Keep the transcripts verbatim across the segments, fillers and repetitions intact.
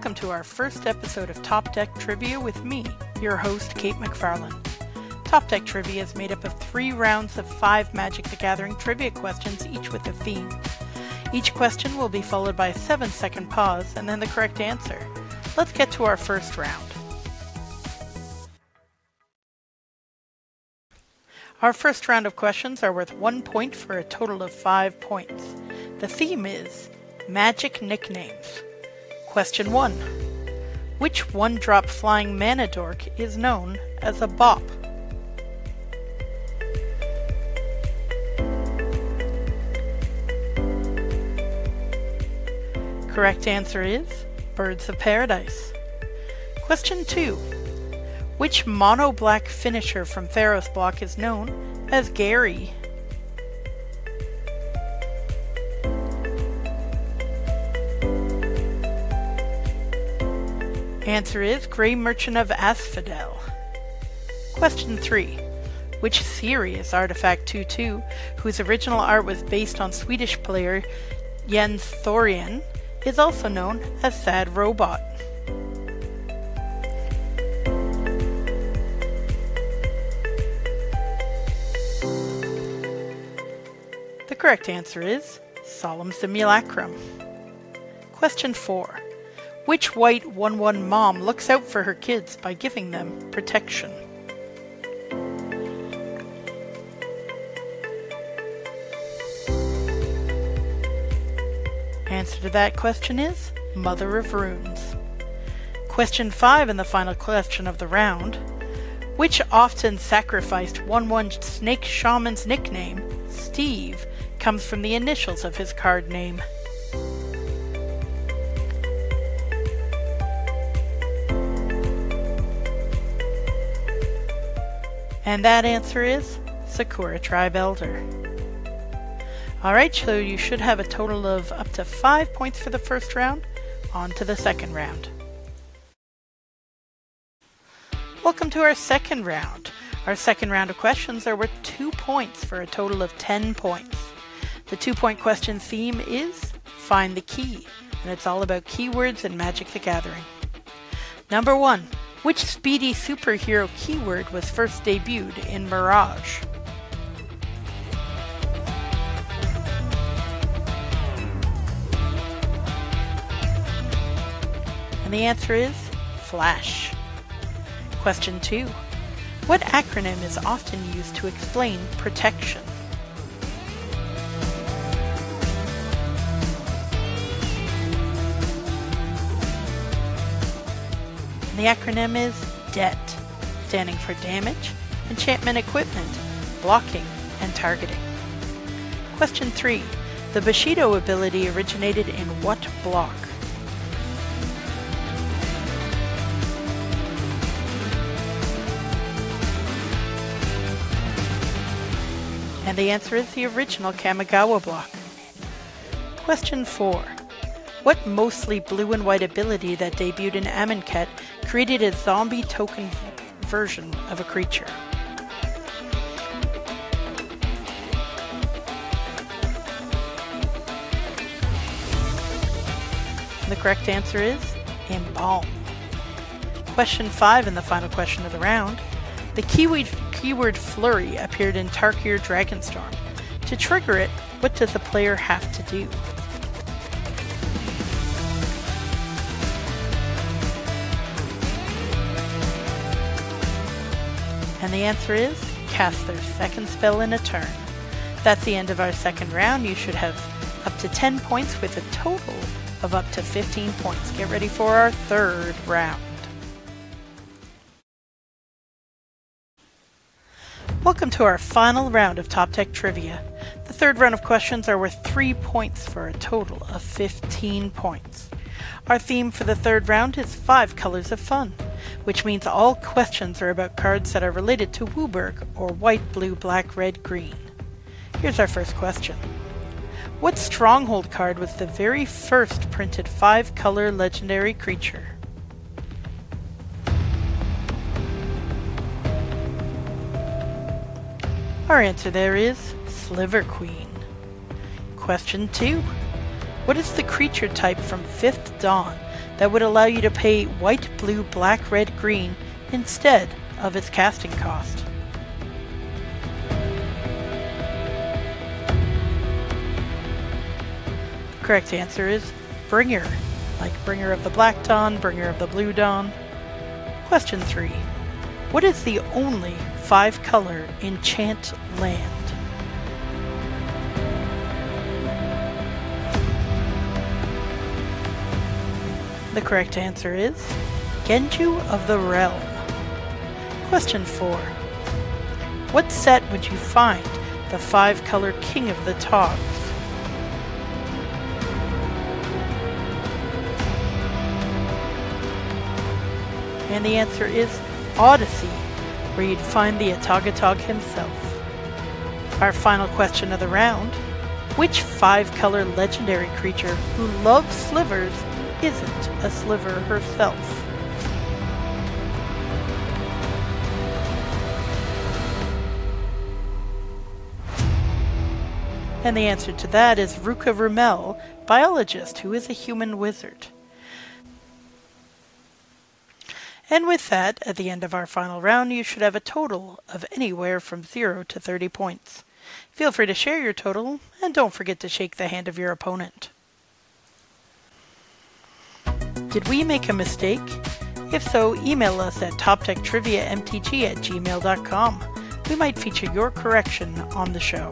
Welcome to our first episode of Top Deck Trivia with me, your host, Kate McFarlane. Top Deck Trivia is made up of three rounds of five Magic the Gathering trivia questions, each with a theme. Each question will be followed by a seven second pause and then the correct answer. Let's get to our first round. Our first round of questions are worth one point for a total of five points. The theme is Magic Nicknames. Question one. Which one-drop flying mana dork is known as a bop? Correct answer is Birds of Paradise. Question two. Which mono-black finisher from Theros block is known as Gary? Answer is Grey Merchant of Asphodel. Question three. Which serious Artifact two two, whose original art was based on Swedish player Jens Thorien, is also known as Sad Robot? The correct answer is Solemn Simulacrum. Question four. Which white one one mom looks out for her kids by giving them protection? Answer to that question is Mother of Runes. Question five and the final question of the round. Which often sacrificed one one Snake Shaman's nickname, Steve, comes from the initials of his card name? And that answer is Sakura Tribe Elder. Alright, so you should have a total of up to five points for the first round. On to the second round. Welcome to our second round. Our second round of questions are worth two points for a total of ten points. The two-point question theme is Find the Key, and it's all about keywords in Magic the Gathering. Number one. Which speedy superhero keyword was first debuted in Mirage? And the answer is Flash. Question two. What acronym is often used to explain protection? The acronym is DET, standing for Damage, Enchantment Equipment, Blocking, and Targeting. Question three. The Bushido ability originated in what block? And the answer is the original Kamigawa block. Question four. What mostly blue and white ability that debuted in Amonkhet created a zombie token v- version of a creature? And the correct answer is Embalm. Question five and the final question of the round. The keyword, keyword Flurry appeared in Tarkir Dragonstorm. To trigger it, what does the player have to do? And the answer is cast their second spell in a turn. That's the end of our second round. You should have up to ten points with a total of up to fifteen points. Get ready for our third round. Welcome to our final round of Top Deck Trivia. The third round of questions are worth three points for a total of fifteen points. Our theme for the third round is Five Colors of Fun, which means all questions are about cards that are related to WUBRG, or white, blue, black, red, green. Here's our first question. What Stronghold card was the very first printed five-color legendary creature? Our answer there is Sliver Queen. Question two. What is the creature type from Fifth Dawn that would allow you to pay white, blue, black, red, green instead of its casting cost. The correct answer is Bringer, like Bringer of the Black Dawn, Bringer of the Blue Dawn. Question three. What is the only five-color enchant land? The correct answer is Genju of the Realm. Question four. What set would you find the five-color King of the Togs? And the answer is Odyssey, where you'd find the Atagatog himself. Our final question of the round. Which five-color legendary creature who loves slivers isn't a sliver herself? And the answer to that is Ruka Rumel, biologist who is a human wizard. And with that, at the end of our final round, you should have a total of anywhere from zero to thirty points. Feel free to share your total, and don't forget to shake the hand of your opponent. Did we make a mistake? If so, email us at top tech trivia m t g at gmail dot com. We might feature your correction on the show.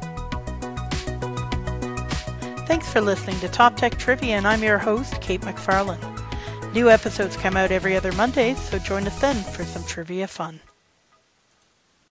Thanks for listening to Top Tech Trivia, and I'm your host, Kate McFarlane. New episodes come out every other Monday, so join us then for some trivia fun.